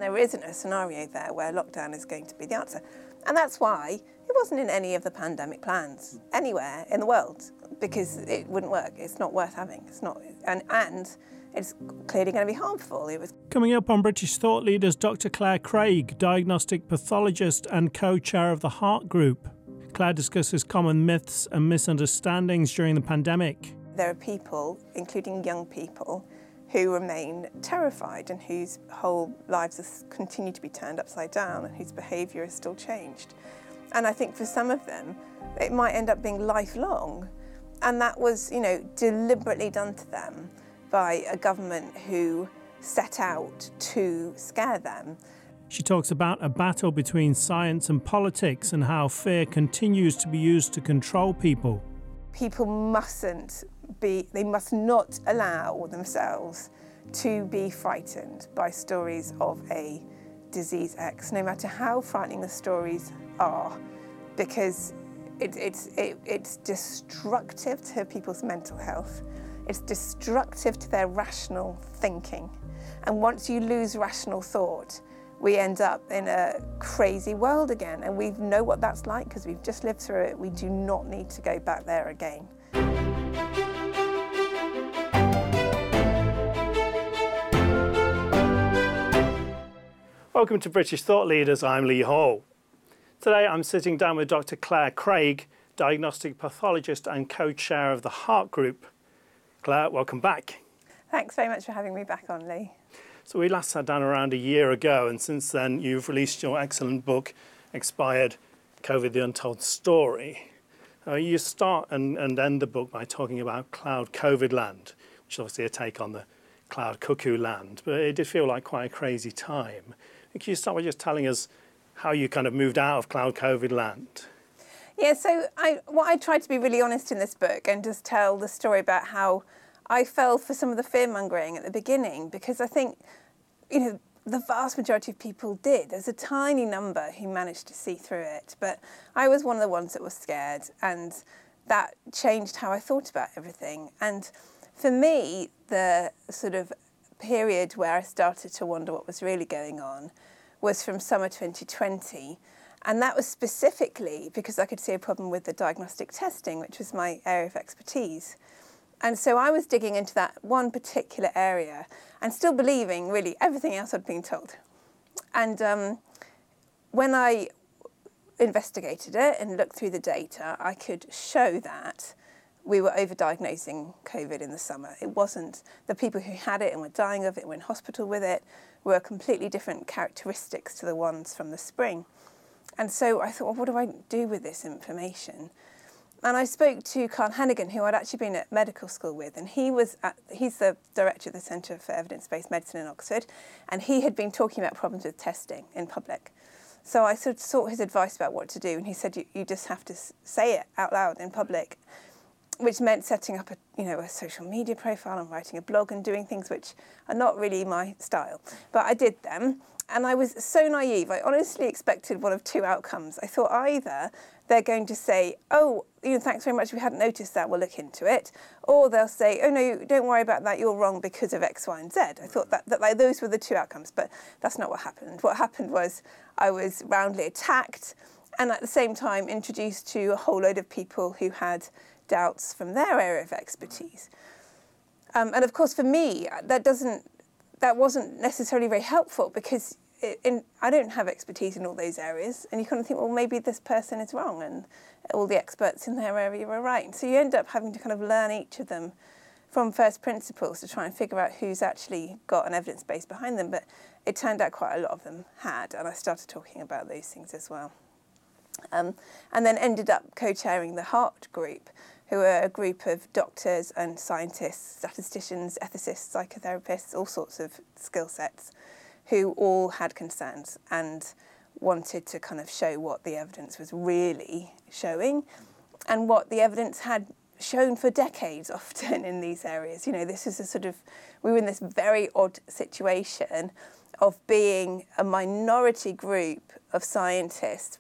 There isn't a scenario there where lockdown is going to be the answer. And that's why it wasn't in any of the pandemic plans anywhere in the world, because it wouldn't work. It's not worth having. It's not, and it's clearly going to be harmful. Coming up on British Thought Leaders, Dr. Claire Craig, diagnostic pathologist and co-chair of the Heart Group. Claire discusses common myths and misunderstandings during the pandemic. There are people, including young people, who remain terrified and whose whole lives continue to be turned upside down and whose behaviour is still changed. And I think for some of them, it might end up being lifelong. And that was, deliberately done to them by a government who set out to scare them. She talks about a battle between science and politics and how fear continues to be used to control people. People must not allow themselves to be frightened by stories of a disease X, no matter how frightening the stories are, because it's destructive to people's mental health. It's destructive to their rational thinking. And once you lose rational thought, we end up in a crazy world again. And we know what that's like because we've just lived through it. We do not need to go back there again. Welcome to British Thought Leaders, I'm Lee Hall. Today I'm sitting down with Dr. Claire Craig, diagnostic pathologist and co-chair of the Heart Group. Claire, welcome back. Thanks very much for having me back on, Lee. So we last sat down around a year ago, and since then you've released your excellent book, Expired, COVID, the Untold Story. You start and end the book by talking about Cloud COVID land, which is obviously a take on the Cloud Cuckoo land, but it did feel like quite a crazy time. Can you start by just telling us how you kind of moved out of Cloud COVID land? Yeah, so I tried to be really honest in this book and just tell the story about how I fell for some of the fear-mongering at the beginning, because I think, the vast majority of people did. There's a tiny number who managed to see through it, but I was one of the ones that was scared, and that changed how I thought about everything. And for me, the sort of period where I started to wonder what was really going on was from summer 2020. And that was specifically because I could see a problem with the diagnostic testing, which was my area of expertise. And so I was digging into that one particular area and still believing really everything else I'd been told. And when I investigated it and looked through the data, I could show that we were overdiagnosing COVID in the summer. It wasn't the people who had it and were dying of it, were in hospital with it, were completely different characteristics to the ones from the spring. And so I thought, well, what do I do with this information? And I spoke to Carl Hannigan, who I'd actually been at medical school with, and he's the director of the Centre for Evidence-Based Medicine in Oxford, and he had been talking about problems with testing in public. So I sort of sought his advice about what to do, and he said, you just have to say it out loud in public, which meant setting up a social media profile and writing a blog and doing things which are not really my style. But I did them, and I was so naive. I honestly expected one of two outcomes. I thought either they're going to say, oh, thanks very much, we hadn't noticed that, we'll look into it. Or they'll say, oh no, don't worry about that, you're wrong because of X, Y, and Z. I thought that those were the two outcomes, but that's not what happened. What happened was I was roundly attacked and at the same time introduced to a whole load of people who had doubts from their area of expertise. And of course for me, that wasn't necessarily very helpful, because I don't have expertise in all those areas, and you kind of think, well, maybe this person is wrong and all the experts in their area were right. And so you end up having to kind of learn each of them from first principles to try and figure out who's actually got an evidence base behind them. But it turned out quite a lot of them had, and I started talking about those things as well. And then ended up co-chairing the Heart Group, who are a group of doctors and scientists, statisticians, ethicists, psychotherapists, all sorts of skill sets, who all had concerns and wanted to kind of show what the evidence was really showing and what the evidence had shown for decades often in these areas. This is we were in this very odd situation of being a minority group of scientists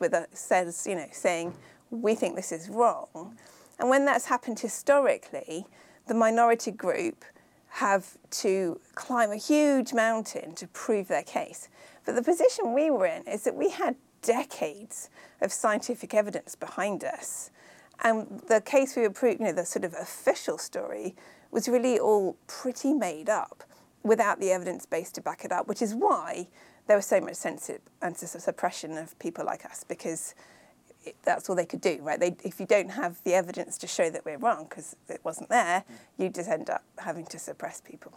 saying, we think this is wrong. And when that's happened historically, the minority group have to climb a huge mountain to prove their case. But the position we were in is that we had decades of scientific evidence behind us. And the case we were proving, the sort of official story, was really all pretty made up without the evidence base to back it up, which is why there was so much censorship and suppression of people like us, because that's all they could do, right? If you don't have the evidence to show that we're wrong because it wasn't there, you just end up having to suppress people.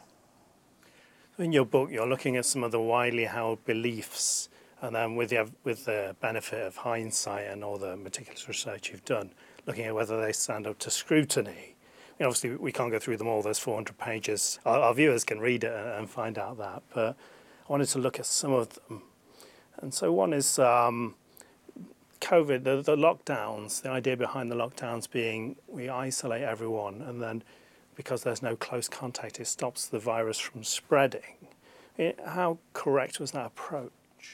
In your book, you're looking at some of the widely held beliefs, and then with the benefit of hindsight and all the meticulous research you've done, looking at whether they stand up to scrutiny. Obviously, we can't go through them all. There's 400 pages. Our viewers can read it and find out that. But I wanted to look at some of them. And so one is COVID, the lockdowns, the idea behind the lockdowns being we isolate everyone, and then because there's no close contact, it stops the virus from spreading. How correct was that approach?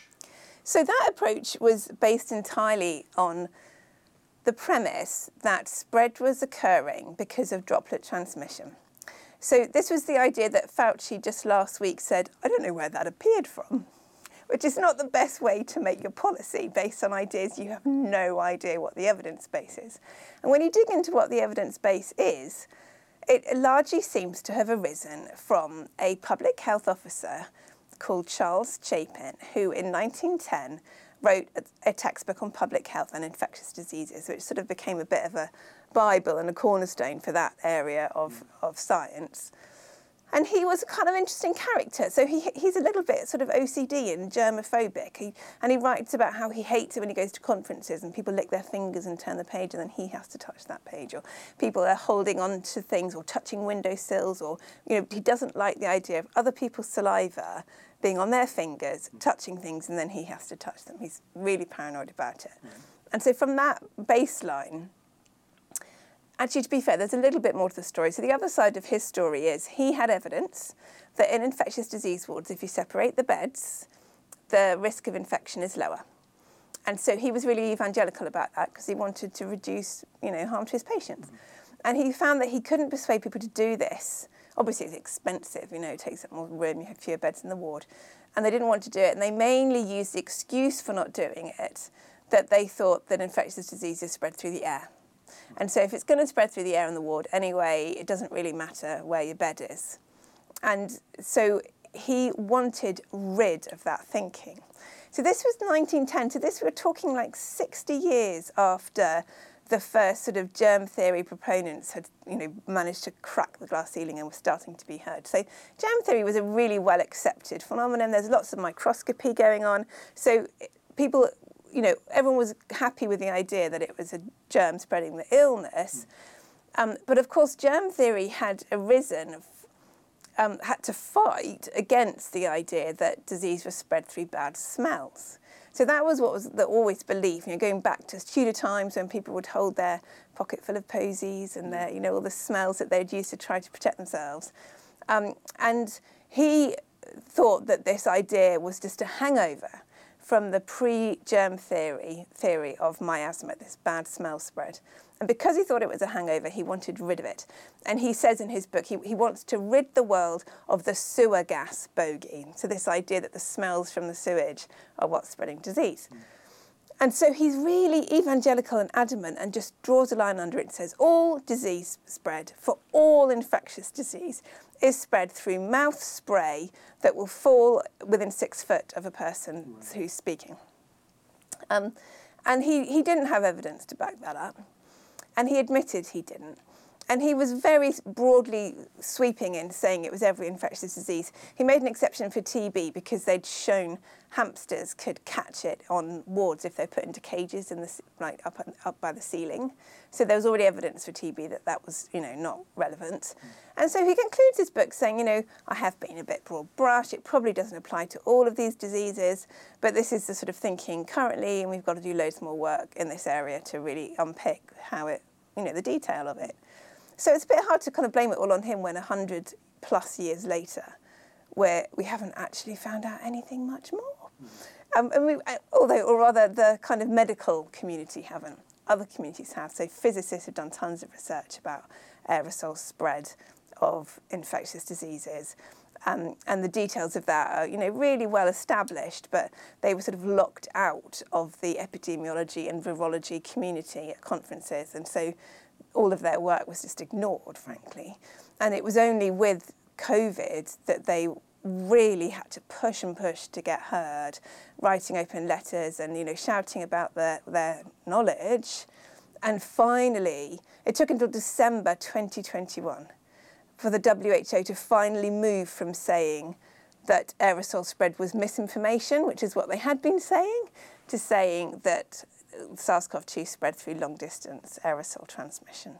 So that approach was based entirely on the premise that spread was occurring because of droplet transmission. So this was the idea that Fauci just last week said, I don't know where that appeared from, which is not the best way to make your policy based on ideas you have no idea what the evidence base is. And when you dig into what the evidence base is, it largely seems to have arisen from a public health officer called Charles Chapin, who in 1910 wrote a textbook on public health and infectious diseases, which sort of became a bit of a Bible and a cornerstone for that area of science. And he was a kind of interesting character. So he's a little bit sort of OCD and germophobic. And he writes about how he hates it when he goes to conferences and people lick their fingers and turn the page and then he has to touch that page. Or people are holding on to things or touching windowsills, or he doesn't like the idea of other people's saliva being on their fingers, touching things, and then he has to touch them. He's really paranoid about it. And so from that baseline, actually, to be fair, there's a little bit more to the story. So the other side of his story is he had evidence that in infectious disease wards, if you separate the beds, the risk of infection is lower. And so he was really evangelical about that because he wanted to reduce, harm to his patients. And he found that he couldn't persuade people to do this. Obviously, it's expensive, it takes up more room, you have fewer beds in the ward. And they didn't want to do it. And they mainly used the excuse for not doing it, that they thought that infectious diseases spread through the air. And so if it's going to spread through the air in the ward anyway, it doesn't really matter where your bed is. And so he wanted rid of that thinking. So this was 1910. So this, we're talking like 60 years after the first sort of germ theory proponents had, managed to crack the glass ceiling and were starting to be heard. So germ theory was a really well accepted phenomenon. There's lots of microscopy going on. So people, everyone was happy with the idea that it was a germ spreading the illness. But of course, germ theory had arisen, had to fight against the idea that disease was spread through bad smells. So that was what was the always belief, going back to Tudor times when people would hold their pocket full of posies and their, all the smells that they'd use to try to protect themselves. And he thought that this idea was just a hangover from the pre-germ theory of miasma, this bad smell spread. And because he thought it was a hangover, he wanted rid of it. And he says in his book, he wants to rid the world of the sewer gas bogey. So this idea that the smells from the sewage are what's spreading disease. And so he's really evangelical and adamant and just draws a line under it and says all disease spread for all infectious disease is spread through mouth spray that will fall within 6 foot of a person who's speaking. And he didn't have evidence to back that up. And he admitted he didn't. And he was very broadly sweeping in saying it was every infectious disease. He made an exception for TB because they'd shown hamsters could catch it on wards if they're put into cages in up by the ceiling. So there was already evidence for TB that was, not relevant. And so he concludes his book saying, I have been a bit broad brush. It probably doesn't apply to all of these diseases, but this is the sort of thinking currently, and we've got to do loads more work in this area to really unpick how it, the detail of it. So it's a bit hard to kind of blame it all on him when 100 plus years later, where we haven't actually found out anything much more. Or rather, the kind of medical community haven't. Other communities have. So physicists have done tons of research about aerosol spread of infectious diseases. And the details of that are, really well established, but they were sort of locked out of the epidemiology and virology community at conferences. And so all of their work was just ignored, frankly. And it was only with COVID that they really had to push and push to get heard, writing open letters and, shouting about their knowledge. And finally, it took until December 2021 for the WHO to finally move from saying that aerosol spread was misinformation, which is what they had been saying, to saying that SARS-CoV-2 spread through long-distance aerosol transmission.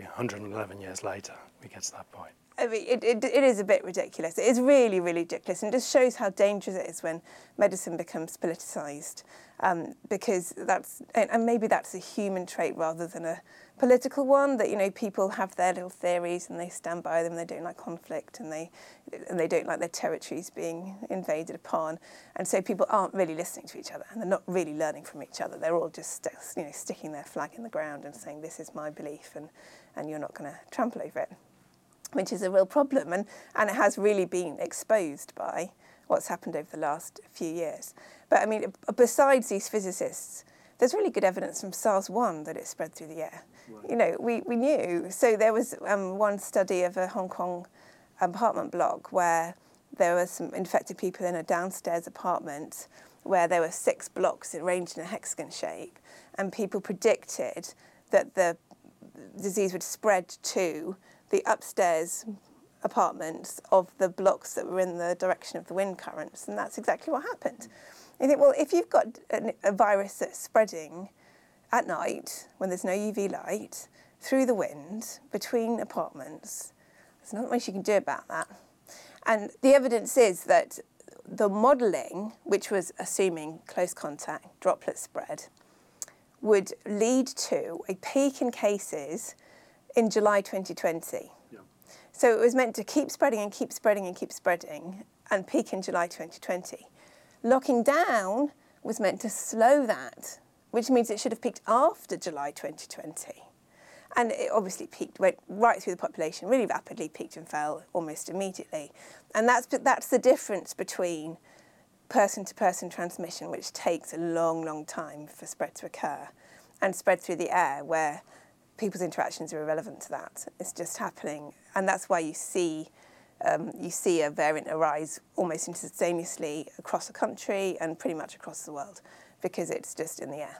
111 years later, we get to that point. I mean, it is a bit ridiculous. It is really, really ridiculous, and just shows how dangerous it is when medicine becomes politicised, because and maybe that's a human trait rather than a political one, that, people have their little theories and they stand by them, they don't like conflict, and they don't like their territories being invaded upon, and so people aren't really listening to each other, and they're not really learning from each other. They're all just, sticking their flag in the ground and saying, this is my belief, and you're not going to trample over it, which is a real problem, and it has really been exposed by what's happened over the last few years. But I mean, besides these physicists, there's really good evidence from SARS-1 that it spread through the air. Right. We knew. So there was one study of a Hong Kong apartment block where there were some infected people in a downstairs apartment where there were 6 blocks arranged in a hexagon shape, and people predicted that the disease would spread to the upstairs apartments of the blocks that were in the direction of the wind currents, and that's exactly what happened. You think, well, if you've got a virus that's spreading at night when there's no UV light through the wind between apartments, there's not much you can do about that. And the evidence is that the modelling, which was assuming close contact, droplet spread, would lead to a peak in cases in July 2020. Yeah. So it was meant to keep spreading and keep spreading and keep spreading and peak in July 2020. Locking down was meant to slow that, which means it should have peaked after July 2020. And it obviously went right through the population, really rapidly, peaked and fell almost immediately. And that's the difference between person-to-person transmission, which takes a long, long time for spread to occur, and spread through the air, where people's interactions are irrelevant to that. It's just happening. And that's why you see a variant arise almost instantaneously across the country and pretty much across the world, because it's just in the air.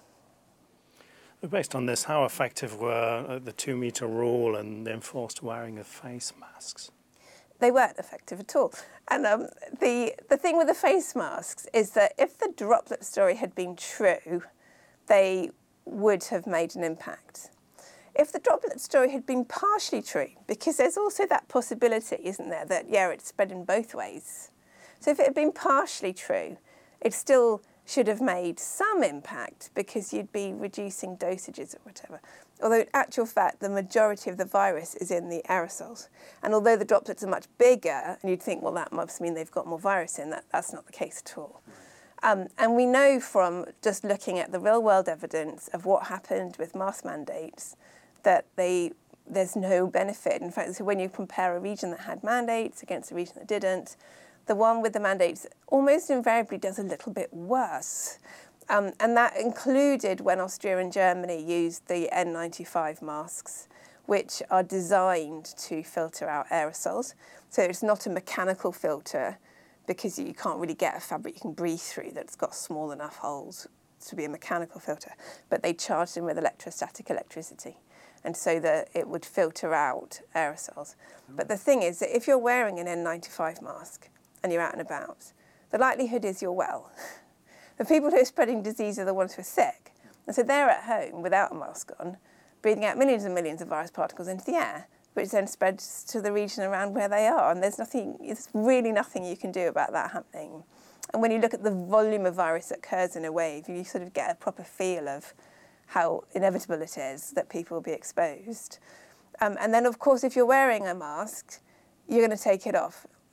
Based on this, how effective were the 2-metre rule and the enforced wearing of face masks? They weren't effective at all. And the thing with the face masks is that if the droplet story had been true, they would have made an impact. If the droplet story had been partially true, because there's also that possibility, isn't there, that, it's spread in both ways. So if it had been partially true, it still should have made some impact, because you'd be reducing dosages or whatever. Although in actual fact, the majority of the virus is in the aerosols. And although the droplets are much bigger, and you'd think, well, that must mean they've got more virus in, that's not the case at all. And we know from just looking at the real-world evidence of what happened with mask mandates that there's no benefit. In fact, so when you compare a region that had mandates against a region that didn't, the one with the mandates almost invariably does a little bit worse. And that included when Austria and Germany used the N95 masks, which are designed to filter out aerosols. So it's not a mechanical filter, because you can't really get a fabric you can breathe through that's got small enough holes to be a mechanical filter. But they charged them with electrostatic electricity, and so that it would filter out aerosols. But the thing is that if you're wearing an N95 mask and you're out and about, the likelihood is you're well. The people who are spreading disease are the ones who are sick. And so they're at home without a mask on, breathing out millions and millions of virus particles into the air, which then spreads to the region around where they are. And there's really nothing you can do about that happening. And when you look at the volume of virus that occurs in a wave, you sort of get a proper feel of how inevitable it is that people will be exposed. And then, of course, if you're wearing a mask, you're going to take it off.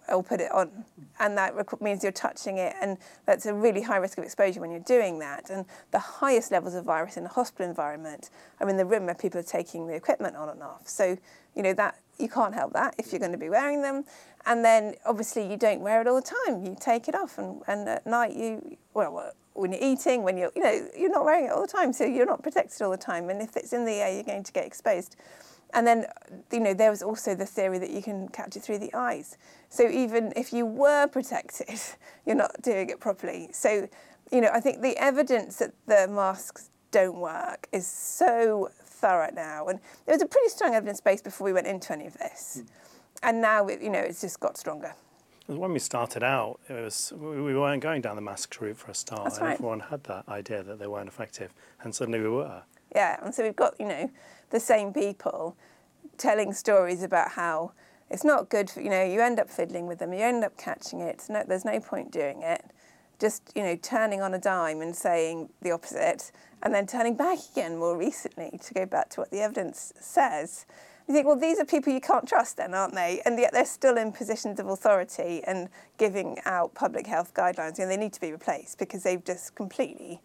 or put it on. And that means you're touching it, and that's a really high risk of exposure when you're doing that. And the highest levels of virus in a hospital environment are in the room where people are taking the equipment on and off. So, that you can't help that if you're going to be wearing them. And then obviously you don't wear it all the time. You take it off, and at night when you're eating, when you're not wearing it all the time, so you're not protected all the time. And if it's in the air, you're going to get exposed. And then, there was also the theory that you can catch it through the eyes. So even if you were protected, you're not doing it properly. So, I think the evidence that the masks don't work is so thorough now. And there was a pretty strong evidence base before we went into any of this. And now, it's just got stronger. When we started out, we weren't going down the masks route for a start. That's and right. Everyone had that idea that they weren't effective. And suddenly we were. Yeah, and so we've got, the same people telling stories about how it's not good for, you end up fiddling with them, you end up catching it, there's no point doing it. Just, turning on a dime and saying the opposite, and then turning back again more recently to go back to what the evidence says. You think, well, these are people you can't trust then, aren't they? And yet they're still in positions of authority and giving out public health guidelines, and they need to be replaced because they've completely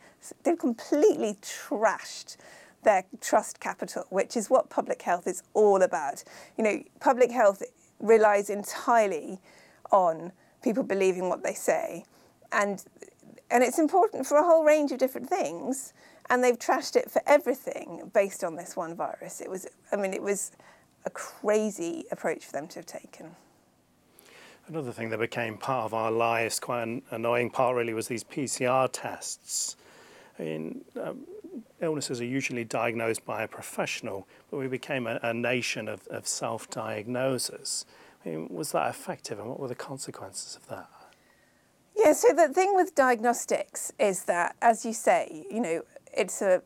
trashed their trust capital, which is what public health is all about. Public health relies entirely on people believing what they say, and it's important for a whole range of different things, and they've trashed it for everything based on this one virus. It was a crazy approach for them to have taken. Another thing that became part of our lives, quite an annoying part really, was these PCR tests. Illnesses are usually diagnosed by a professional, but we became a nation of self-diagnosers. Was that effective, and what were the consequences of that? Yeah, so the thing with diagnostics is that, as you say, it's a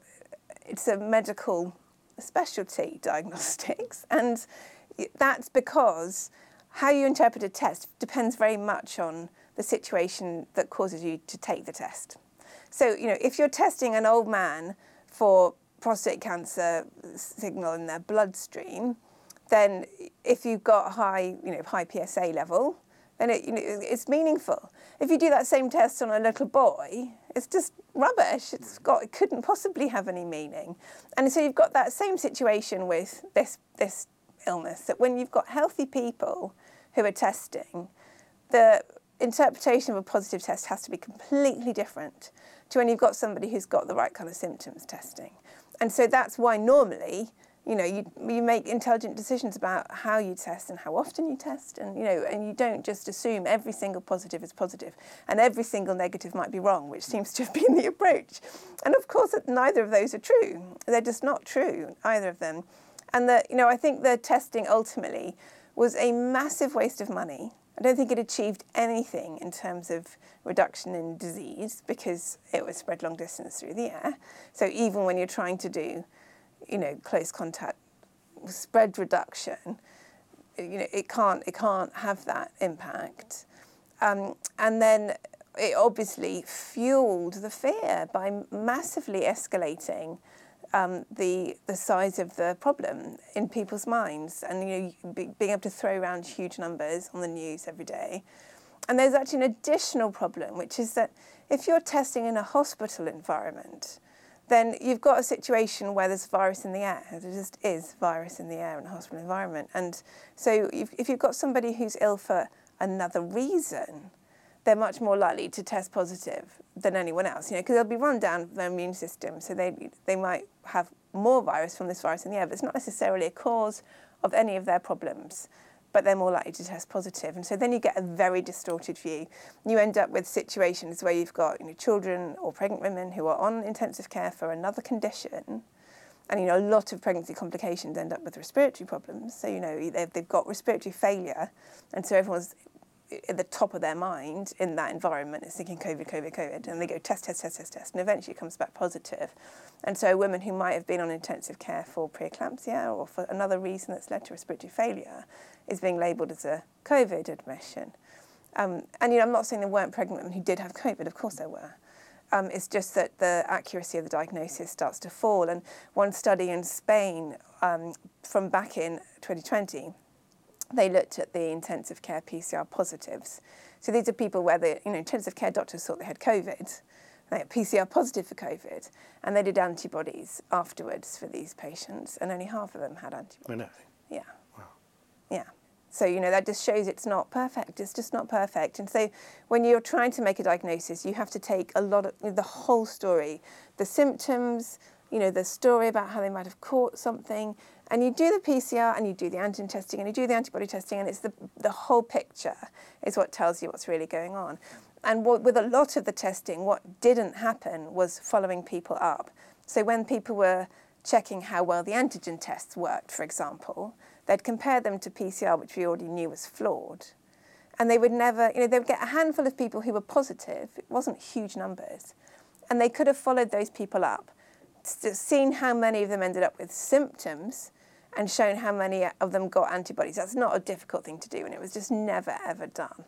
medical specialty, diagnostics, and that's because how you interpret a test depends very much on the situation that causes you to take the test. So, if you're testing an old man for prostate cancer signal in their bloodstream, then if you've got high PSA level, then it's meaningful. If you do that same test on a little boy, it's just rubbish. It couldn't possibly have any meaning. And so you've got that same situation with this illness, that when you've got healthy people who are testing, the interpretation of a positive test has to be completely different to when you've got somebody who's got the right kind of symptoms testing. And so that's why normally, you make intelligent decisions about how you test and how often you test, and you don't just assume every single positive is positive and every single negative might be wrong, which seems to have been the approach. And of course, neither of those are true. They're just not true, either of them. And I think the testing ultimately was a massive waste of money. I don't think it achieved anything in terms of reduction in disease because it was spread long distance through the air. So even when you're trying to do, close contact spread reduction, it can't have that impact. And then it obviously fueled the fear by massively escalating the size of the problem in people's minds, and being able to throw around huge numbers on the news every day. And there's actually an additional problem, which is that if you're testing in a hospital environment, then you've got a situation where there's virus in the air. There just is virus in the air in a hospital environment. And so if you've got somebody who's ill for another reason, they're much more likely to test positive than anyone else, because they'll be run down their immune system, so they might have more virus from this virus in the air, but it's not necessarily a cause of any of their problems, but they're more likely to test positive. And so then you get a very distorted view. You end up with situations where you've got children or pregnant women who are on intensive care for another condition, and a lot of pregnancy complications end up with respiratory problems. So they've got respiratory failure, and so everyone's at the top of their mind in that environment is thinking COVID, and they go test, and eventually it comes back positive. And so a woman who might have been on intensive care for preeclampsia or for another reason that's led to respiratory failure is being labelled as a COVID admission. And I'm not saying there weren't pregnant women who did have COVID, of course there were. It's just that the accuracy of the diagnosis starts to fall. And one study in Spain from back in 2020 they looked at the intensive care PCR positives. So these are people where the intensive care doctors thought they had COVID. They had PCR positive for COVID, and they did antibodies afterwards for these patients, and only half of them had antibodies. Yeah. Wow. Yeah. So, that just shows it's not perfect. It's just not perfect. And so when you're trying to make a diagnosis, you have to take a lot of the whole story, the symptoms, the story about how they might have caught something, and you do the PCR and you do the antigen testing and you do the antibody testing, and it's the whole picture is what tells you what's really going on. And with a lot of the testing, what didn't happen was following people up. So when people were checking how well the antigen tests worked, for example, they'd compare them to PCR, which we already knew was flawed. And they would never, they would get a handful of people who were positive. It wasn't huge numbers. And they could have followed those people up, seen how many of them ended up with symptoms, and shown how many of them got antibodies. That's not a difficult thing to do, and it was just never, ever done.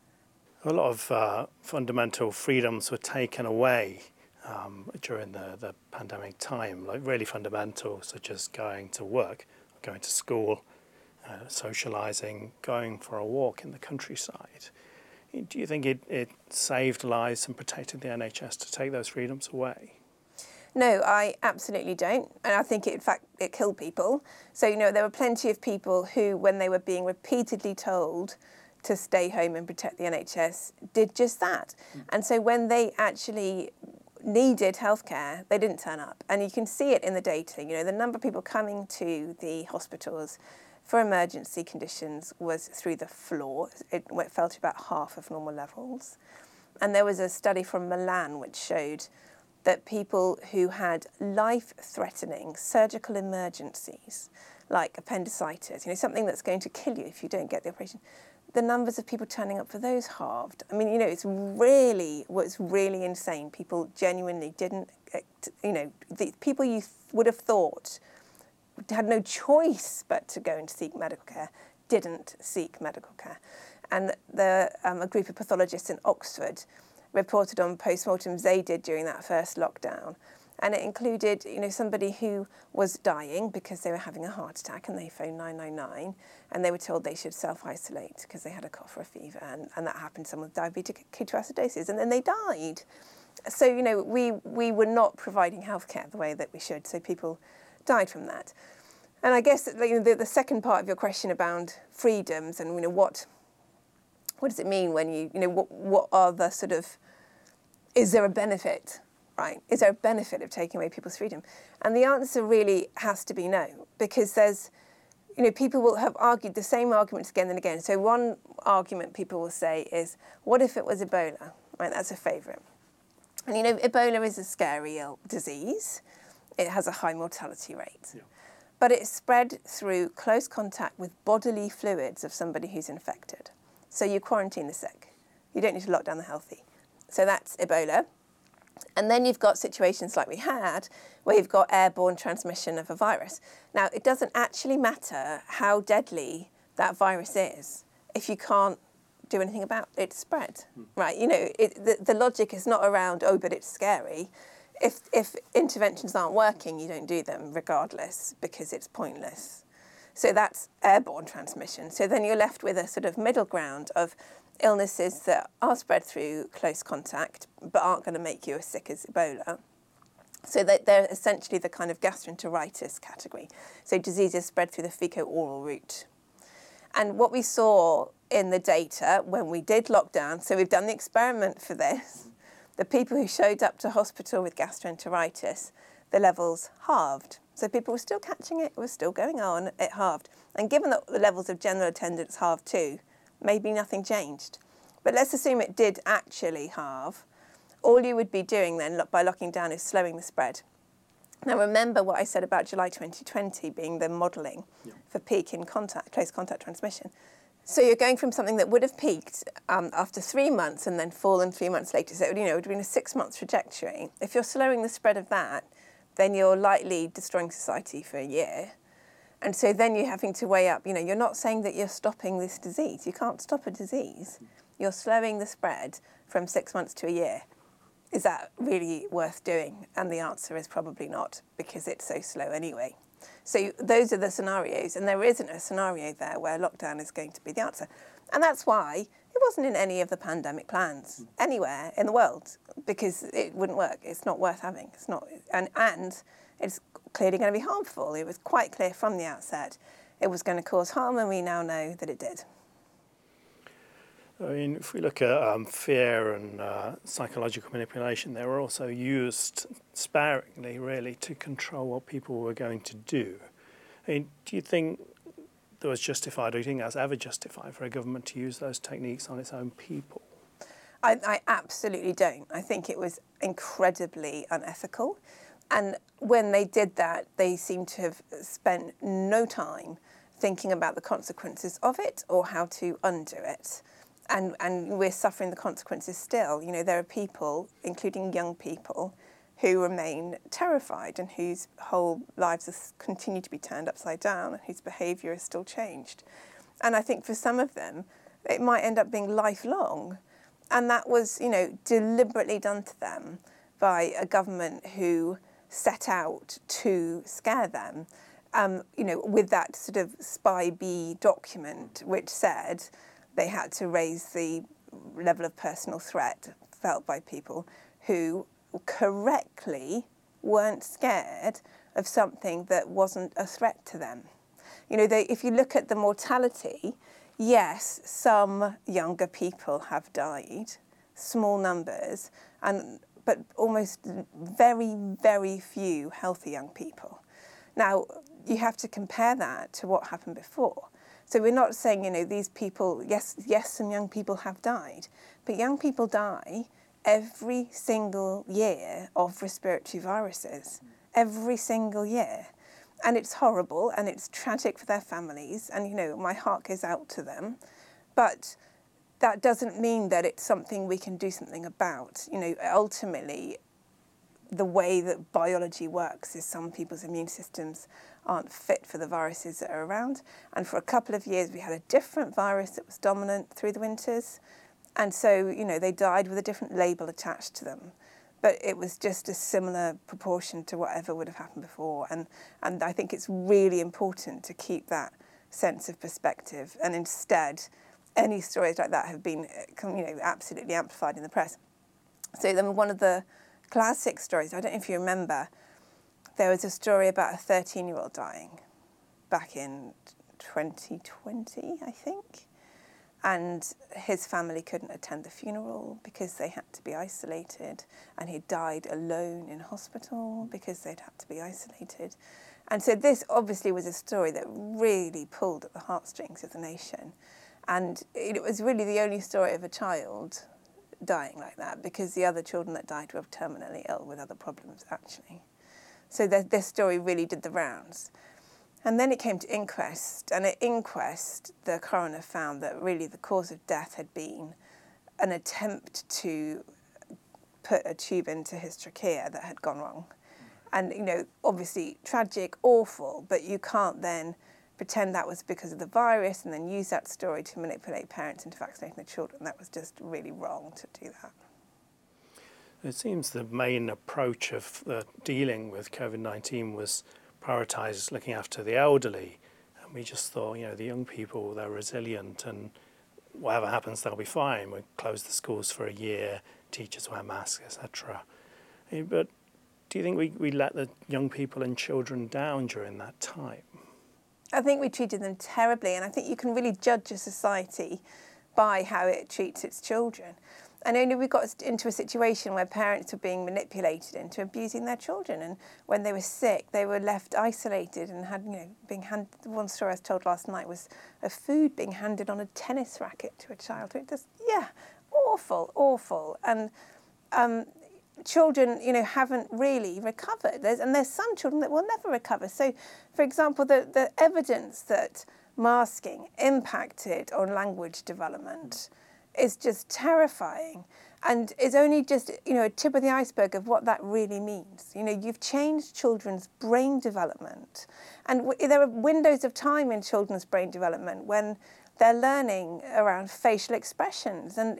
A lot of fundamental freedoms were taken away during the pandemic time, like really fundamental, such as going to work, going to school, socialising, going for a walk in the countryside. Do you think it saved lives and protected the NHS to take those freedoms away? No, I absolutely don't. And I think, in fact, it killed people. So, there were plenty of people who, when they were being repeatedly told to stay home and protect the NHS, did just that. And so when they actually needed healthcare, they didn't turn up. And you can see it in the data. The number of people coming to the hospitals for emergency conditions was through the floor. It fell to about half of normal levels. And there was a study from Milan which showed that people who had life-threatening surgical emergencies, like appendicitis, something that's going to kill you if you don't get the operation, the numbers of people turning up for those halved. I mean, it's really insane. People genuinely didn't, the people you would have thought had no choice but to go and seek medical care didn't seek medical care. And a group of pathologists in Oxford reported on postmortems they did during that first lockdown. And it included, somebody who was dying because they were having a heart attack and they phoned 999 and they were told they should self-isolate because they had a cough or a fever, and that happened to someone with diabetic ketoacidosis, and then they died. So, we were not providing healthcare the way that we should, so people died from that. And I guess the second part of your question about freedoms and, what does it mean when what are the sort of, is there a benefit? Right? Is there a benefit of taking away people's freedom? And the answer really has to be no, because there's, people will have argued the same arguments again and again. So one argument people will say is, what if it was Ebola? Right, that's a favourite. And Ebola is a scary disease. It has a high mortality rate. Yeah. But it's spread through close contact with bodily fluids of somebody who's infected. So you quarantine the sick. You don't need to lock down the healthy. So that's Ebola. And then you've got situations like we had, where you've got airborne transmission of a virus. Now, it doesn't actually matter how deadly that virus is if you can't do anything about its spread, right? The logic is not around, oh, but it's scary. If interventions aren't working, you don't do them regardless because it's pointless. So that's airborne transmission. So then you're left with a sort of middle ground of illnesses that are spread through close contact but aren't going to make you as sick as Ebola. So they're essentially the kind of gastroenteritis category. So diseases spread through the fecal-oral route. And what we saw in the data when we did lockdown, so we've done the experiment for this, the people who showed up to hospital with gastroenteritis, the levels halved. So people were still catching it was still going on, it halved. And given that the levels of general attendance halved too, maybe nothing changed. But let's assume it did actually halve. All you would be doing then by locking down is slowing the spread. Now remember what I said about July 2020 being the modelling for peak in contact, close contact transmission. So you're going from something that would have peaked after 3 months and then fallen 3 months later. So it would have been a 6-month trajectory. If you're slowing the spread of that, then you're likely destroying society for a year. And so then you're having to weigh up, you're not saying that you're stopping this disease. You can't stop a disease. You're slowing the spread from 6 months to a year. Is that really worth doing? And the answer is probably not, because it's so slow anyway. So those are the scenarios, and there isn't a scenario there where lockdown is going to be the answer. And that's why it wasn't in any of the pandemic plans anywhere in the world, because it wouldn't work. It's not worth having. It's not, and it's clearly going to be harmful. It was quite clear from the outset it was going to cause harm, and we now know that it did. I mean, if we look at fear and psychological manipulation, they were also used sparingly, really, to control what people were going to do. I mean, do you think that was justified, or do you think that's ever justified for a government to use those techniques on its own people? I absolutely don't. I think it was incredibly unethical. And when they did that, they seem to have spent no time thinking about the consequences of it or how to undo it. And we're suffering the consequences still. You know, there are people, including young people, who remain terrified and whose whole lives continue to be turned upside down and whose behaviour is still changed. And I think for some of them, it might end up being lifelong. And that was, you know, deliberately done to them by a government who set out to scare them, you know, with that sort of Spy B document, which said they had to raise the level of personal threat felt by people who correctly weren't scared of something that wasn't a threat to them. You know, if you look at the mortality, yes, some younger people have died, small numbers, but almost very, very few healthy young people. Now, you have to compare that to what happened before. So we're not saying, you know, these people, yes, some young people have died, but young people die every single year of respiratory viruses, every single year. And it's horrible and it's tragic for their families, and, you know, my heart goes out to them. But that doesn't mean that it's something we can do something about. You know, ultimately, the way that biology works is some people's immune systems aren't fit for the viruses that are around. And for a couple of years, we had a different virus that was dominant through the winters. And so, you know, they died with a different label attached to them. But it was just a similar proportion to whatever would have happened before. And I think it's really important to keep that sense of perspective. And instead, any stories like that have been, you know, absolutely amplified in the press. So then one of the classic stories, I don't know if you remember, there was a story about a 13-year-old dying back in 2020, I think. And his family couldn't attend the funeral because they had to be isolated. And he died alone in hospital because they'd had to be isolated. And so this obviously was a story that really pulled at the heartstrings of the nation. And it was really the only story of a child dying like that, because the other children that died were terminally ill with other problems, actually. So this story really did the rounds. And then it came to inquest, and at inquest, the coroner found that really the cause of death had been an attempt to put a tube into his trachea that had gone wrong. And, you know, obviously tragic, awful, but you can't then pretend that was because of the virus and then use that story to manipulate parents into vaccinating their children. That was just really wrong to do that. It seems the main approach of dealing with COVID-19 was prioritise looking after the elderly. And we just thought, you know, the young people, they're resilient and whatever happens, they'll be fine. We close the schools for a year, teachers wear masks, etc. But do you think we let the young people and children down during that time? I think we treated them terribly, and I think you can really judge a society by how it treats its children. And only we got into a situation where parents were being manipulated into abusing their children, and when they were sick, they were left isolated and had, you know, being handed. One story I was told last night was of food being handed on a tennis racket to a child. It just, yeah, awful, awful. And children, you know, haven't really recovered. There's some children that will never recover. So, for example, the evidence that masking impacted on language development is just terrifying, and is only just, you know, a tip of the iceberg of what that really means. You know, you've changed children's brain development, and there are windows of time in children's brain development when they're learning around facial expressions and,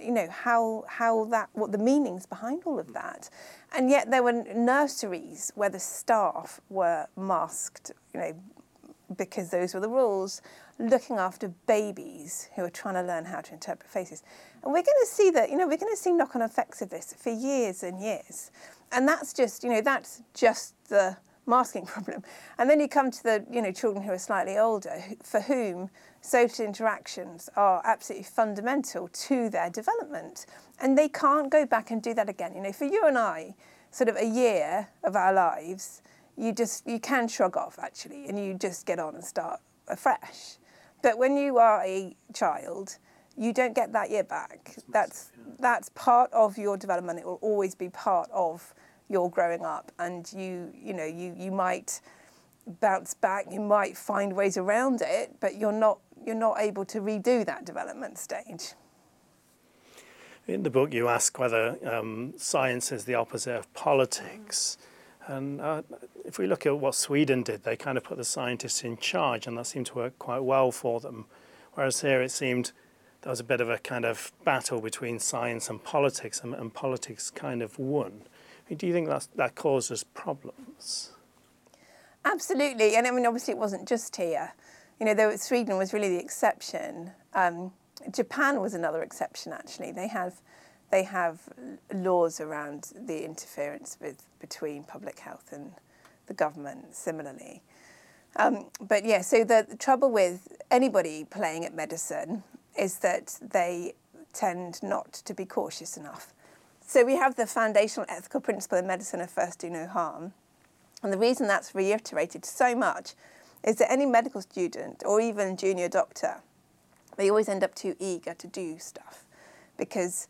what the meanings behind all of that. And yet there were nurseries where the staff were masked, because those were the rules, looking after babies who are trying to learn how to interpret faces. And we're going to see that, we're going to see knock-on effects of this for years and years. And that's just, that's just the masking problem. And then you come to the, children who are slightly older, for whom social interactions are absolutely fundamental to their development. And they can't go back and do that again. For you and I, sort of a year of our lives, you can shrug off, actually, and you just get on and start afresh. But when you are a child, you don't get that year back. That's part of your development. It will always be part of your growing up, and you might bounce back. You might find ways around it, but you're not able to redo that development stage. In the book, you ask whether science is the opposite of politics. And if we look at what Sweden did, they kind of put the scientists in charge, and that seemed to work quite well for them. Whereas here it seemed there was a bit of a kind of battle between science and politics, and politics kind of won. Do you think that causes problems? Absolutely. And obviously it wasn't just here. Sweden was really the exception. Japan was another exception, actually. They have laws around the interference between public health and the government similarly. So the trouble with anybody playing at medicine is that they tend not to be cautious enough. So we have the foundational ethical principle in medicine of first do no harm. And the reason that's reiterated so much is that any medical student or even junior doctor, they always end up too eager to do stuff because,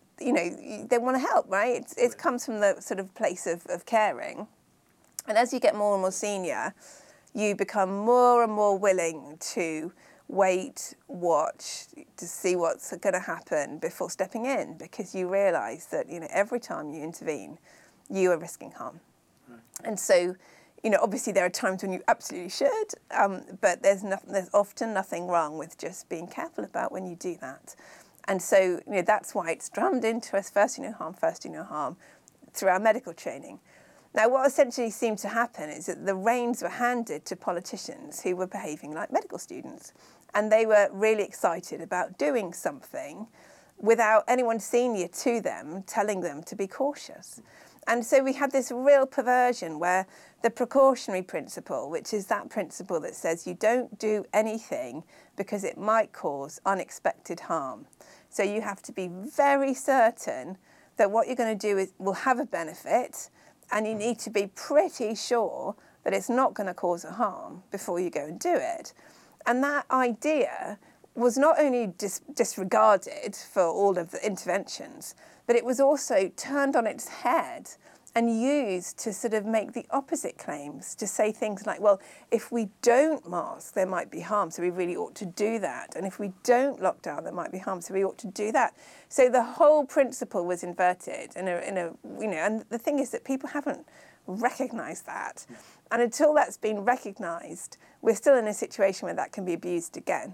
they want to help, right? It comes from the sort of place of caring. And as you get more and more senior, you become more and more willing to wait, watch, to see what's going to happen before stepping in, because you realise that, every time you intervene, you are risking harm. Right. And so, obviously there are times when you absolutely should, but there's often nothing wrong with just being careful about when you do that. And so, that's why it's drummed into us, first do no harm, through our medical training. Now, what essentially seemed to happen is that the reins were handed to politicians who were behaving like medical students. And they were really excited about doing something without anyone senior to them telling them to be cautious. And so we had this real perversion where the precautionary principle, which is that principle that says you don't do anything because it might cause unexpected harm. So you have to be very certain that what you're going to do will have a benefit, and you need to be pretty sure that it's not going to cause a harm before you go and do it. And that idea was not only disregarded for all of the interventions, but it was also turned on its head and used to sort of make the opposite claims, to say things like, well, if we don't mask, there might be harm, so we really ought to do that. And if we don't lock down, there might be harm, so we ought to do that. So the whole principle was inverted and the thing is that people haven't recognised that. And until that's been recognised, we're still in a situation where that can be abused again.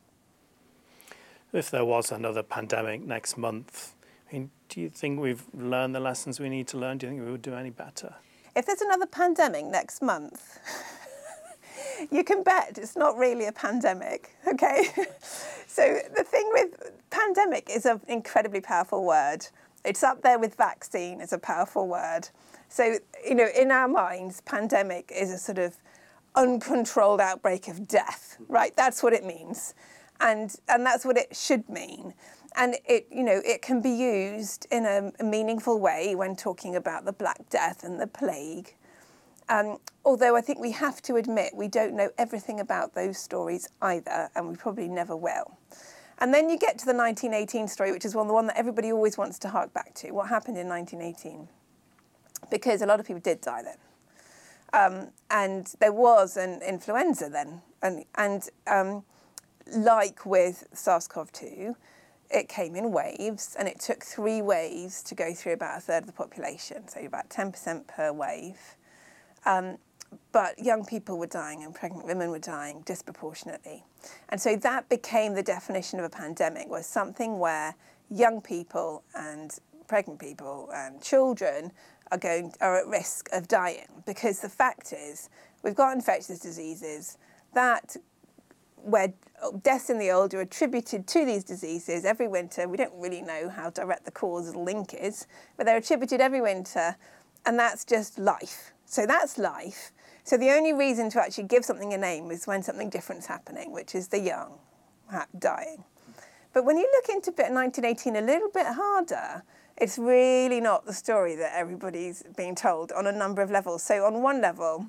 If there was another pandemic next month, do you think we've learned the lessons we need to learn? Do you think we would do any better? If there's another pandemic next month, you can bet it's not really a pandemic, okay? So the thing with pandemic is an incredibly powerful word. It's up there with vaccine as a powerful word. So, in our minds, pandemic is a sort of uncontrolled outbreak of death, right? That's what it means. And that's what it should mean. And it can be used in a meaningful way when talking about the Black Death and the plague. Although I think we have to admit we don't know everything about those stories either, and we probably never will. And then you get to the 1918 story, which is the one that everybody always wants to hark back to. What happened in 1918? Because a lot of people did die then. And there was an influenza then. And like with SARS-CoV-2, it came in waves, and it took 3 waves to go through about a third of the population, so about 10% per wave. but young people were dying and pregnant women were dying disproportionately. And so that became the definition of a pandemic, was something where young people and pregnant people and children are at risk of dying. Because the fact is, we've got infectious diseases that where deaths in the old are attributed to these diseases every winter. We don't really know how direct the causal link is, but they're attributed every winter, and that's just life. So that's life. So the only reason to actually give something a name is when something different is happening, which is the young dying. But when you look into 1918 a little bit harder, it's really not the story that everybody's being told on a number of levels. So on one level,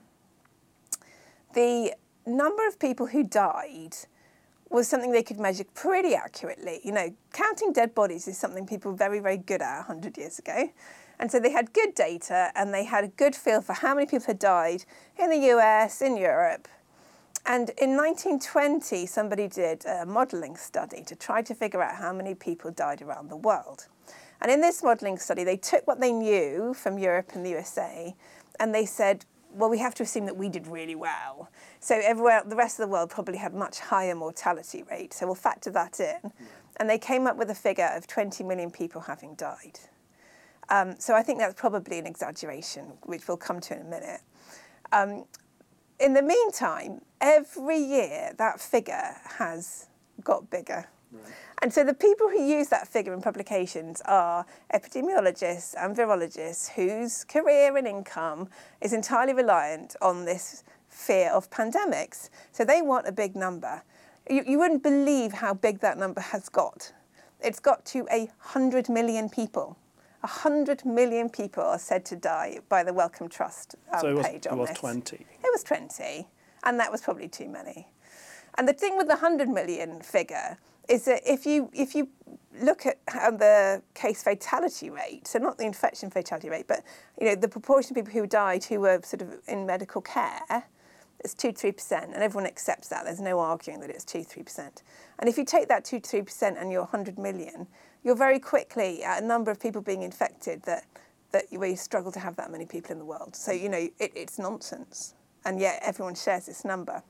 the number of people who died was something they could measure pretty accurately. You know, counting dead bodies is something people were very, very good at 100 years ago. And so they had good data and they had a good feel for how many people had died in the US, in Europe. And in 1920, somebody did a modelling study to try to figure out how many people died around the world. And in this modelling study, they took what they knew from Europe and the USA and they said, well, we have to assume that we did really well. So everywhere, the rest of the world probably had much higher mortality rate. So we'll factor that in. And they came up with a figure of 20 million people having died. So I think that's probably an exaggeration, which we'll come to in a minute. In the meantime, every year that figure has got bigger. Right. And so the people who use that figure in publications are epidemiologists and virologists whose career and income is entirely reliant on this fear of pandemics. So they want a big number. You wouldn't believe how big that number has got. It's got to 100 million people. 100 million people are said to die by the Wellcome Trust page on this. So it was 20? It was 20, and that was probably too many. And the thing with the 100 million figure is that if you look at how the case fatality rate, so not the infection fatality rate, but you know the proportion of people who died who were sort of in medical care, it's 2-3%, and everyone accepts that. There's no arguing that it's 2-3%. And if you take that 2-3% and you're 100 million, you're very quickly at a number of people being infected where you struggle to have that many people in the world. So, you know, it's nonsense. And yet everyone shares this number.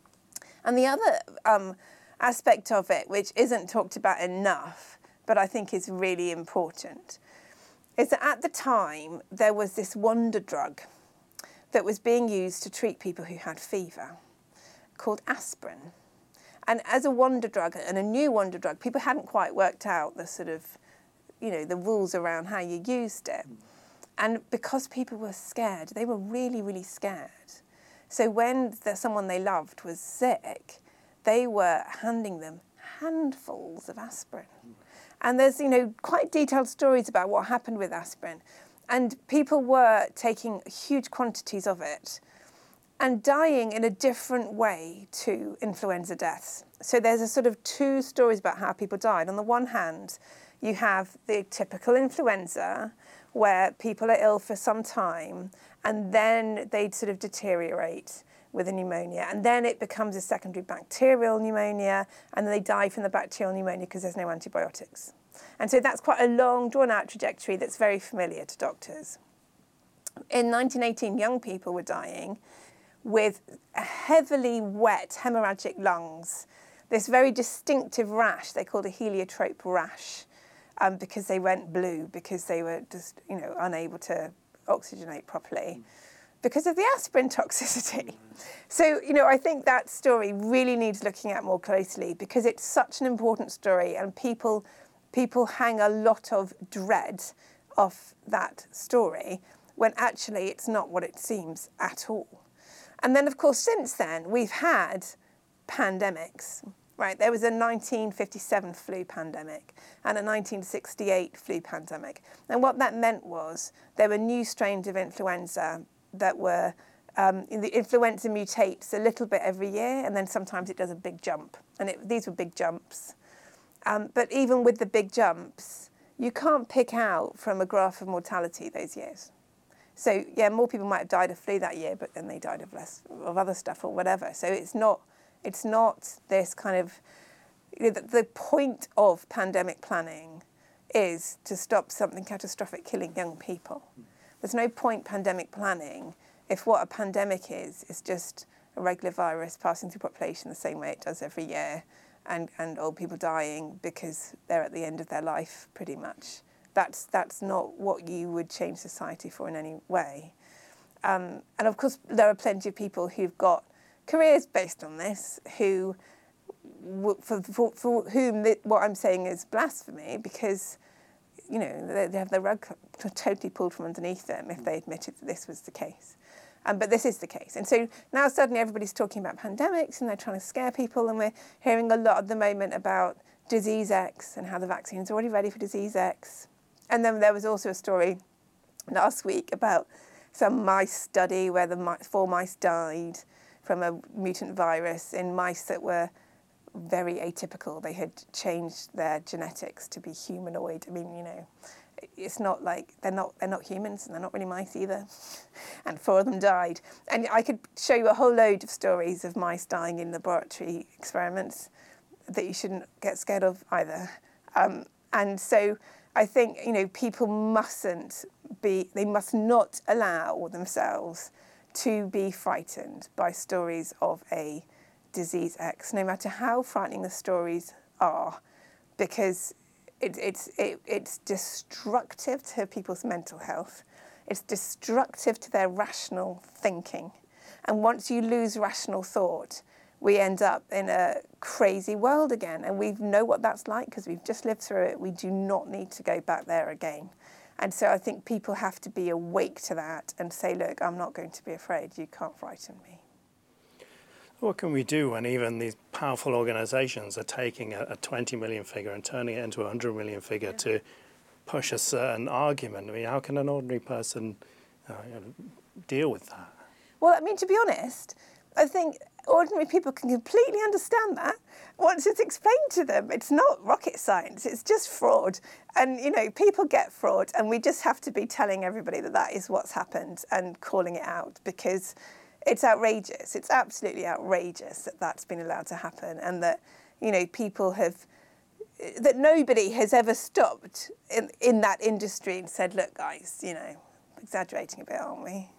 And the other aspect of it, which isn't talked about enough, but I think is really important, is that at the time there was this wonder drug that was being used to treat people who had fever called aspirin. And as a wonder drug, and a new wonder drug, people hadn't quite worked out the sort of, you know, the rules around how you used it. And because people were scared, they were really, really scared. So when someone they loved was sick, they were handing them handfuls of aspirin. And there's, you know, quite detailed stories about what happened with aspirin. And people were taking huge quantities of it and dying in a different way to influenza deaths. So there's a sort of two stories about how people died. On the one hand, you have the typical influenza, where people are ill for some time, and then they sort of deteriorate with a pneumonia, and then it becomes a secondary bacterial pneumonia, and then they die from the bacterial pneumonia because there's no antibiotics. And so that's quite a long, drawn-out trajectory that's very familiar to doctors. In 1918, young people were dying with heavily wet hemorrhagic lungs, this very distinctive rash they called a heliotrope rash, because they went blue, because they were just, you know, unable to oxygenate properly, because of the aspirin toxicity. So, you know, I think that story really needs looking at more closely, because it's such an important story, and people hang a lot of dread off that story, when actually it's not what it seems at all. And then, of course, since then, we've had pandemics, right? There was a 1957 flu pandemic and a 1968 flu pandemic. And what that meant was there were new strains of influenza that were, the influenza mutates a little bit every year, and then sometimes it does a big jump. And these were big jumps. But even with the big jumps, you can't pick out from a graph of mortality those years. So, yeah, more people might have died of flu that year, but then they died of less of other stuff or whatever. So it's not this kind of, you know, the point of pandemic planning is to stop something catastrophic killing young people. There's no point pandemic planning if what a pandemic is just a regular virus passing through population the same way it does every year, and old people dying because they're at the end of their life, pretty much, that's not what you would change society for in any way. And of course, there are plenty of people who've got careers based on this, who, for whom what I'm saying is blasphemy, because, you know, they have the rug totally pulled from underneath them if they admitted that this was the case. But this is the case. And so now suddenly everybody's talking about pandemics and they're trying to scare people, and we're hearing a lot at the moment about disease X and how the vaccine's already ready for disease X. And then there was also a story last week about some mice study where the 4 mice died from a mutant virus in mice that were very atypical. They had changed their genetics to be humanoid. I mean, you know, it's not like they're not humans, and they're not really mice either. And 4 of them died. And I could show you a whole load of stories of mice dying in laboratory experiments that you shouldn't get scared of either. And so I think, you know, people must not allow themselves to be frightened by stories of a disease X, no matter how frightening the stories are, because it's destructive to people's mental health. It's destructive to their rational thinking. And once you lose rational thought, we end up in a crazy world again. And we know what that's like because we've just lived through it. We do not need to go back there again. And so I think people have to be awake to that and say, look, I'm not going to be afraid. You can't frighten me. What can we do when even these powerful organisations are taking a 20 million figure and turning it into a 100 million figure to push a certain argument? I mean, how can an ordinary person deal with that? Well, I mean, to be honest, I think ordinary people can completely understand that once it's explained to them. It's not rocket science, it's just fraud. And, you know, people get fraud, and we just have to be telling everybody that that is what's happened and calling it out, because it's outrageous. It's absolutely outrageous that that's been allowed to happen, and that, you know, that nobody has ever stopped in that industry and said, look, guys, you know, exaggerating a bit, aren't we?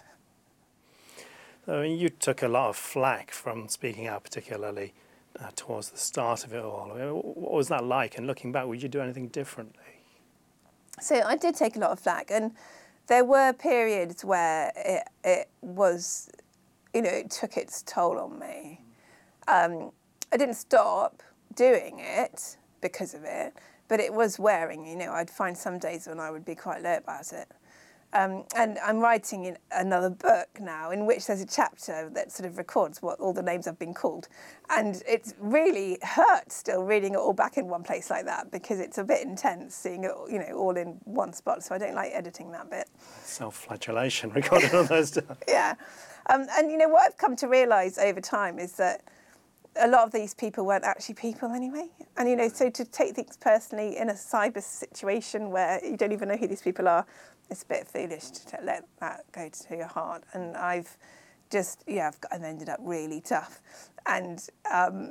So you took a lot of flack from speaking out, particularly towards the start of it all. What was that like? And looking back, would you do anything differently? So I did take a lot of flack, and there were periods where it was, you know, it took its toll on me. I didn't stop doing it because of it, but it was wearing, you know. I'd find some days when I would be quite low about it. And I'm writing in another book now in which there's a chapter that sort of records what all the names I've been called. And it really hurts still reading it all back in one place like that, because it's a bit intense seeing it, you know, all in one spot. So I don't like editing that bit. Self-flagellation recorded on those down. Yeah. And, you know, what I've come to realise over time is that a lot of these people weren't actually people anyway. And, you know, so to take things personally in a cyber situation where you don't even know who these people are, it's a bit foolish to let that go to your heart. And I've just, I've ended up really tough. And, so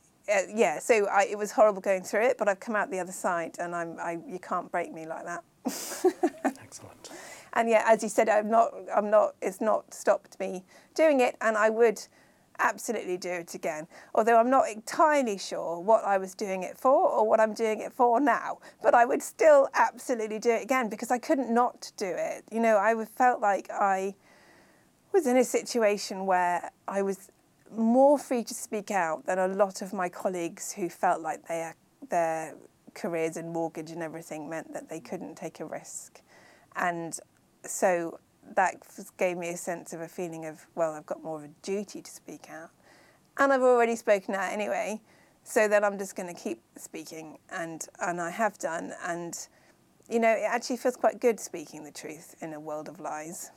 it was horrible going through it, but I've come out the other side, and you can't break me like that. Excellent. And yeah, as you said, it's not stopped me doing it, and I would absolutely do it again. Although I'm not entirely sure what I was doing it for or what I'm doing it for now, but I would still absolutely do it again, because I couldn't not do it. You know, I felt like I was in a situation where I was more free to speak out than a lot of my colleagues who felt like their careers and mortgage and everything meant that they couldn't take a risk. And so that gave me a sense of a feeling of, well, I've got more of a duty to speak out. And I've already spoken out anyway, so then I'm just going to keep speaking, and I have done. And, you know, it actually feels quite good speaking the truth in a world of lies.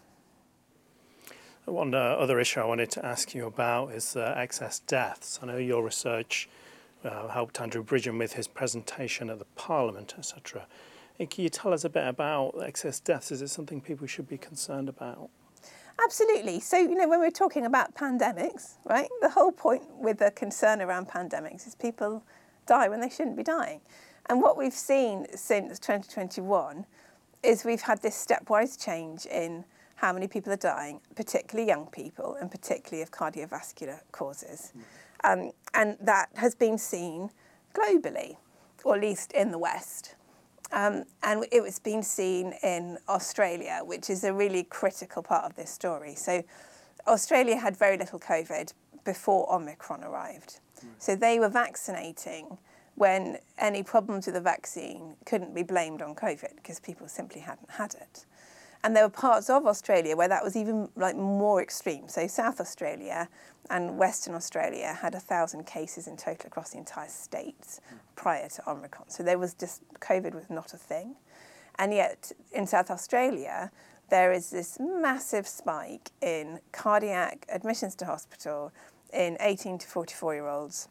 One other issue I wanted to ask you about is excess deaths. I know your research helped Andrew Bridgen with his presentation at the Parliament, etc. Can you tell us a bit about excess deaths? Is it something people should be concerned about? Absolutely. So, you know, when we're talking about pandemics, right, the whole point with the concern around pandemics is people die when they shouldn't be dying. And what we've seen since 2021 is we've had this stepwise change in how many people are dying, particularly young people, and particularly of cardiovascular causes. And that has been seen globally, or at least in the West. And it was being seen in Australia, which is a really critical part of this story. So Australia had very little COVID before Omicron arrived. So they were vaccinating when any problems with the vaccine couldn't be blamed on COVID because people simply hadn't had it. And there were parts of Australia where that was even more extreme. So South Australia and Western Australia had 1,000 cases in total across the entire states prior to Omicron. So there was just, COVID was not a thing. And yet in South Australia, there is this massive spike in cardiac admissions to hospital in 18 to 44-year-olds,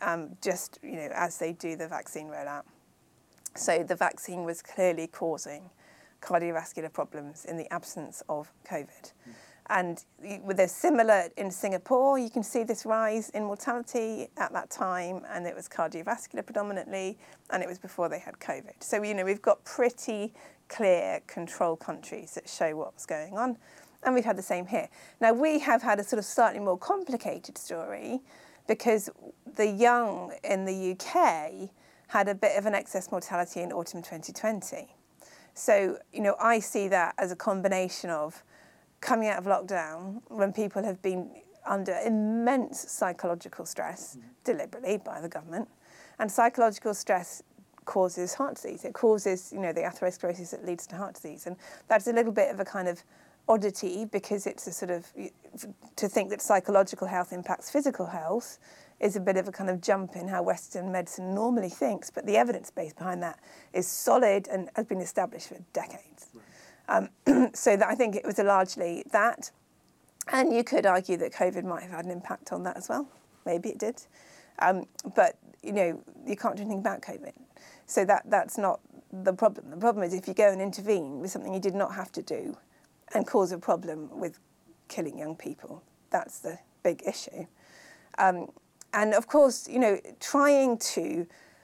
as they do the vaccine rollout. So the vaccine was clearly causing cardiovascular problems in the absence of COVID. And there's similar in Singapore, you can see this rise in mortality at that time, and it was cardiovascular predominantly, and it was before they had COVID. So, we've got pretty clear control countries that show what was going on, and we've had the same here. Now, we have had a sort of slightly more complicated story because the young in the UK had a bit of an excess mortality in autumn 2020. So, I see that as a combination of coming out of lockdown when people have been under immense psychological stress, deliberately by the government, and psychological stress causes heart disease. It causes, the atherosclerosis that leads to heart disease. And that's a little bit of a kind of oddity because it's a sort of, to think that psychological health impacts physical health is a bit of a kind of jump in how Western medicine normally thinks, but the evidence base behind that is solid and has been established for decades. So that I think it was largely that. And you could argue that COVID might have had an impact on that as well. Maybe it did. But, you can't do anything about COVID. So that's not the problem. The problem is if you go and intervene with something you did not have to do and cause a problem with killing young people, that's the big issue. And of course, trying to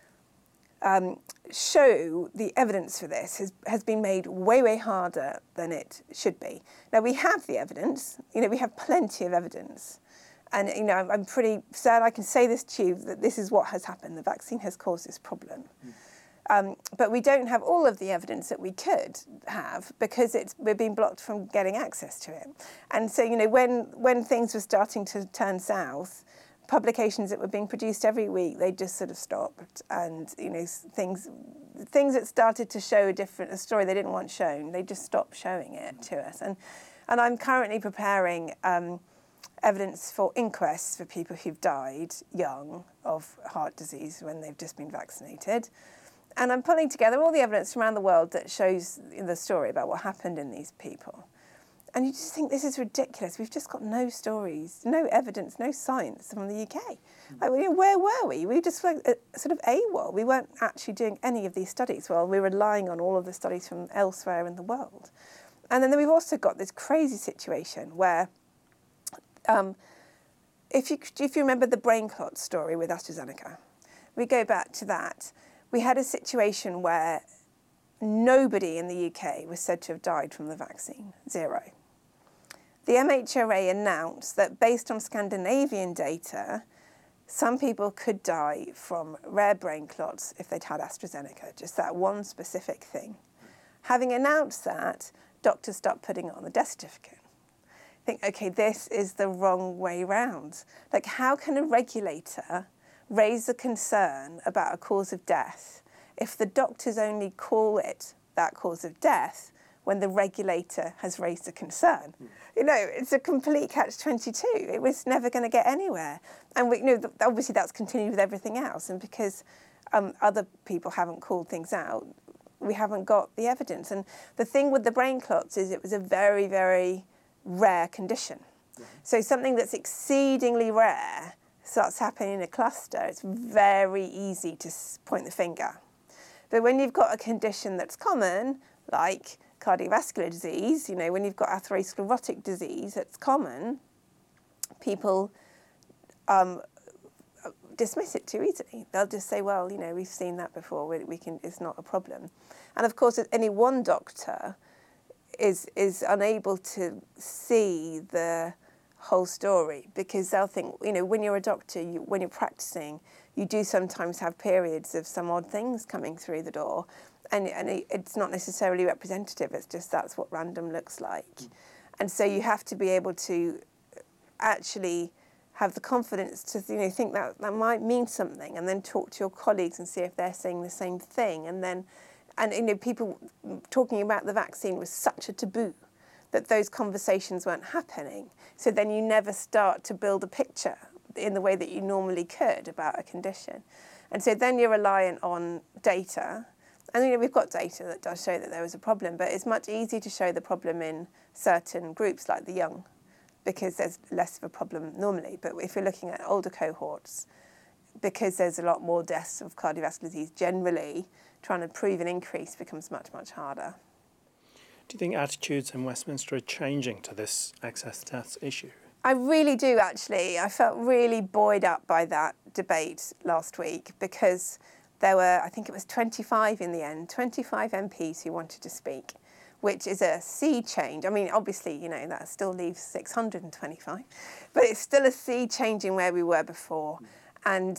show the evidence for this has been made way, way harder than it should be. Now, we have the evidence. We have plenty of evidence. And, I'm pretty sad I can say this to you, that this is what has happened. The vaccine has caused this problem. But we don't have all of the evidence that we could have because we're being blocked from getting access to it. And so, when things were starting to turn south, publications that were being produced every week, they just sort of stopped. And, things that started to show a story they didn't want shown, they just stopped showing it to us. And I'm currently preparing evidence for inquests for people who've died young of heart disease when they've just been vaccinated. And I'm pulling together all the evidence from around the world that shows the story about what happened in these people. And you just think, this is ridiculous. We've just got no stories, no evidence, no science from the UK. Where were we? We just were sort of AWOL. We weren't actually doing any of these studies. Well, we were relying on all of the studies from elsewhere in the world. And then we've also got this crazy situation where, if you remember the brain clot story with AstraZeneca, we go back to that. We had a situation where nobody in the UK was said to have died from the vaccine, 0. The MHRA announced that based on Scandinavian data, some people could die from rare brain clots if they'd had AstraZeneca, just that one specific thing. Having announced that, doctors stopped putting it on the death certificate. Think, okay, this is the wrong way round. How can a regulator raise a concern about a cause of death if the doctors only call it that cause of death when the regulator has raised a concern? It's a complete catch-22. It was never going to get anywhere. And obviously that's continued with everything else. And because other people haven't called things out, we haven't got the evidence. And the thing with the brain clots is it was a very, very rare condition. So something that's exceedingly rare starts happening in a cluster, it's very easy to point the finger. But when you've got a condition that's common, like cardiovascular disease, when you've got atherosclerotic disease that's common, people dismiss it too easily. They'll just say, well, we've seen that before, it's not a problem. And of course, any one doctor is unable to see the whole story, because they'll think, when you're a doctor, when you're practicing, you do sometimes have periods of some odd things coming through the door, and it's not necessarily representative, it's just that's what random looks like. And so you have to be able to actually have the confidence to think that might mean something, and then talk to your colleagues and see if they're saying the same thing. And people talking about the vaccine was such a taboo that those conversations weren't happening. So then you never start to build a picture in the way that you normally could about a condition. And so then you're reliant on data. And we've got data that does show that there was a problem, but it's much easier to show the problem in certain groups like the young, because there's less of a problem normally. But if you're looking at older cohorts, because there's a lot more deaths of cardiovascular disease generally, trying to prove an increase becomes much, much harder. Do you think attitudes in Westminster are changing to this excess deaths issue? I really do, actually. I felt really buoyed up by that debate last week, because there were, I think it was 25 in the end, 25 MPs who wanted to speak, which is a sea change. I mean, obviously, that still leaves 625, but it's still a sea change in where we were before. And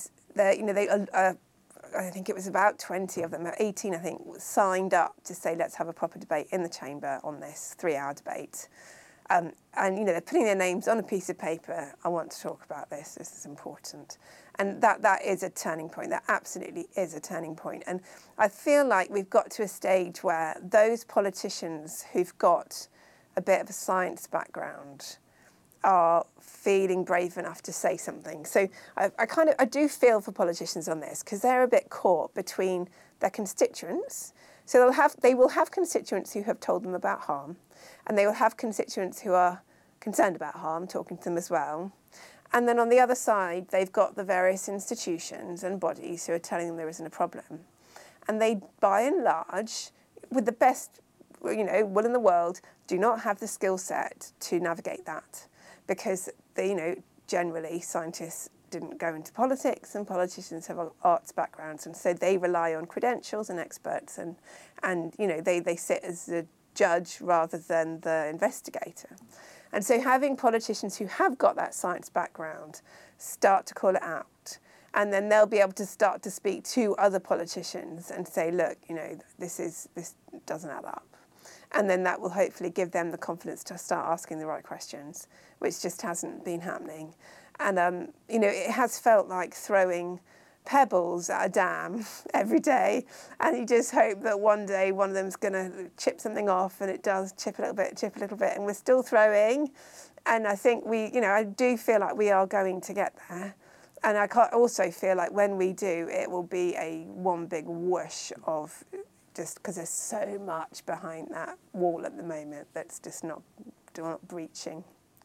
I think it was about 20 of them, 18 I think, signed up to say, let's have a proper debate in the chamber on this 3-hour debate. And they're putting their names on a piece of paper. I want to talk about this. This is important. And that is a turning point. That absolutely is a turning point. And I feel like we've got to a stage where those politicians who've got a bit of a science background are feeling brave enough to say something. So I do feel for politicians on this, because they're a bit caught between their constituents. So they will have constituents who have told them about harm, and they will have constituents who are concerned about harm, talking to them as well. And then on the other side, they've got the various institutions and bodies who are telling them there isn't a problem. And they, by and large, with the best will in the world, do not have the skill set to navigate that, because generally scientists didn't go into politics, and politicians have arts backgrounds, and so they rely on credentials and experts, and they sit as the judge rather than the investigator. And so having politicians who have got that science background start to call it out, and then they'll be able to start to speak to other politicians and say, look, this doesn't add up. And then that will hopefully give them the confidence to start asking the right questions, which just hasn't been happening. And, it has felt like throwing pebbles at a dam every day, and you just hope that one day one of them's going to chip something off, and it does chip a little bit, and we're still throwing. And I think I do feel like we are going to get there. And I also feel like when we do, it will be one big whoosh of, just because there's so much behind that wall at the moment that's just not breaching.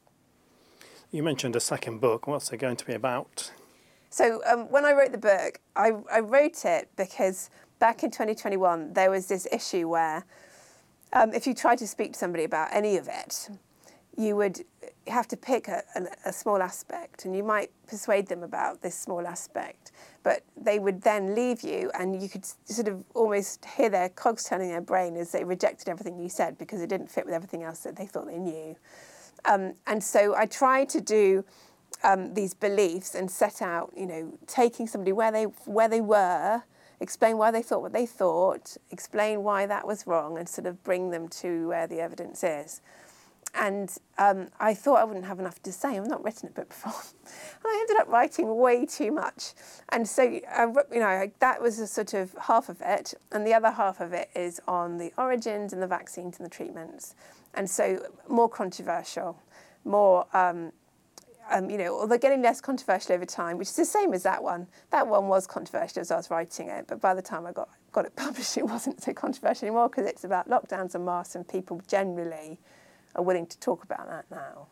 You mentioned a second book. What's it going to be about? So when I wrote the book, I wrote it because back in 2021, there was this issue where if you tried to speak to somebody about any of it, you would have to pick a small aspect, and you might persuade them about this small aspect, but they would then leave you, and you could sort of almost hear their cogs turning in their brain as they rejected everything you said because it didn't fit with everything else that they thought they knew. And so I tried to do these beliefs and set out, taking somebody where they were, explain why they thought what they thought, explain why that was wrong, and sort of bring them to where the evidence is. And I thought I wouldn't have enough to say. I've not written a book before. And I ended up writing way too much. And so, that was a sort of half of it. And the other half of it is on the origins and the vaccines and the treatments. And so more controversial, more, although getting less controversial over time, which is the same as that one. That one was controversial as I was writing it. But by the time I got it published, it wasn't so controversial anymore, because it's about lockdowns and masks, and people generally are willing to talk about that now.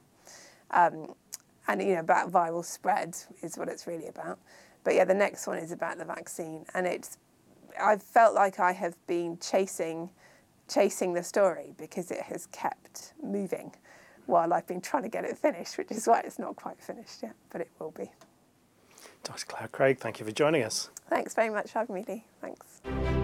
And about viral spread is what it's really about. But yeah, the next one is about the vaccine, and I've felt like I have been chasing the story, because it has kept moving while I've been trying to get it finished, which is why it's not quite finished yet, but it will be. Dr. Claire Craig, thank you for joining us. Thanks very much for having me, Lee. Thanks.